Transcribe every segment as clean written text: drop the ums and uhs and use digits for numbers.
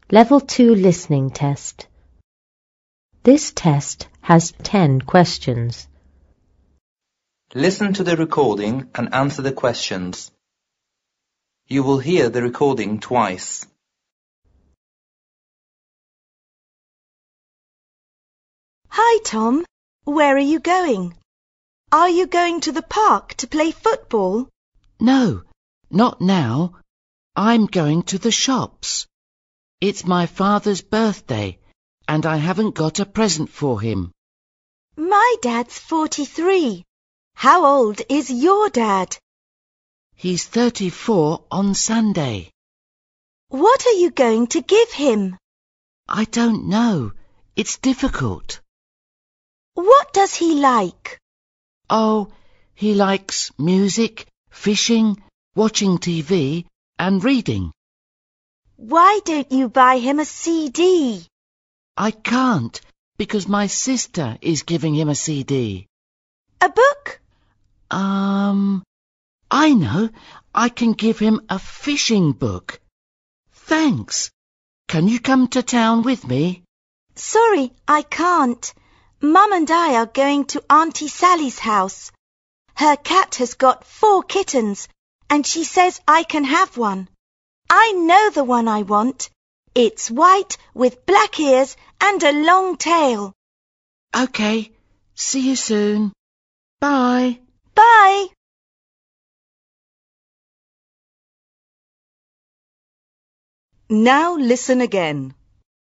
Level 2 Listening Test. This test has 10 questions. Listen to the recording and answer the questions. You will hear the recording twice. Hi, Tom. Where are you going? Are you going to the park to play football? No, not now. I'm going to the shops. It's my father's birthday, and I haven't got a present for him. My dad's 43. How old is your dad? He's 34 on Sunday. What are you going to give him? I don't know. It's difficult. What does he like? Oh, he likes music, fishing, watching TV, and reading. Why don't you buy him a CD? I can't, because my sister is giving him a CD. A book? I know. I can give him a fishing book. Thanks. Can you come to town with me? Sorry, I can't. Mum and I are going to Auntie Sally's house. Her cat has got 4 kittens, and she says I can have one. I know the one I want. It's white with black ears and a long tail. OK. See you soon. Bye. Bye. Now listen again.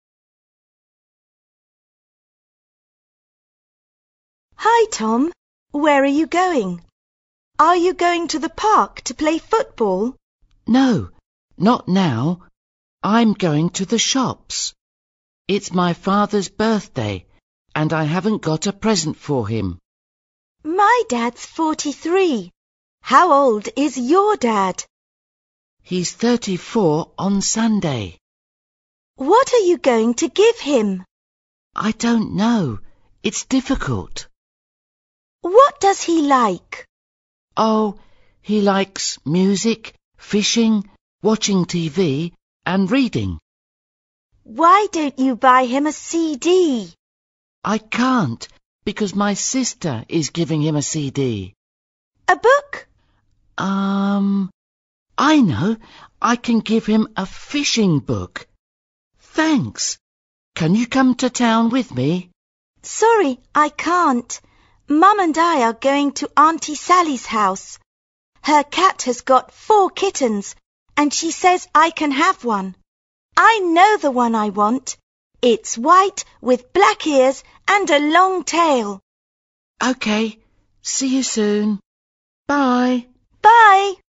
Hi, Tom. Where are you going? Are you going to the park to play football? No, not now. I'm going to the shops. It's my father's birthday, and I haven't got a present for him. My dad's 43. How old is your dad? He's 34 on Sunday. What are you going to give him? I don't know. It's difficult. What does he like? Oh, he likes music, fishing, watching TV, and reading. Why don't you buy him a CD? I can't, because my sister is giving him a CD. A book? I know. I can give him a fishing book. Thanks. Can you come to town with me? Sorry, I can't. Mum and I are going to Auntie Sally's house. Her cat has got 4 kittens, and she says I can have one. I know the one I want. It's white with black ears and a long tail. OK. See you soon. Bye. Bye.